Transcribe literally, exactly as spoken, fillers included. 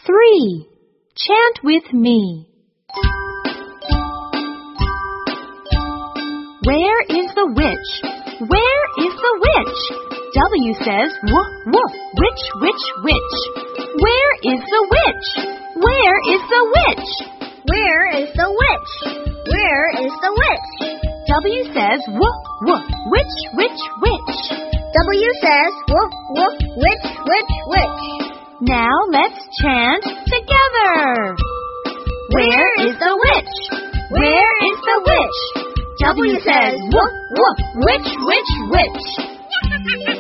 Three. Chant with me. Where is the witch? Where is the witch? W says, woof, woof, witch, witch, witch. Where is the witch? Where is the witch? Where is the witch? Where is the witch? W says, woof, woof, witch, witch, witch. W says, woof, woof, witch, witch, witch. Now let's chant together. Where is the witch? Where is the witch? W says, woof, woof, witch, witch, witch.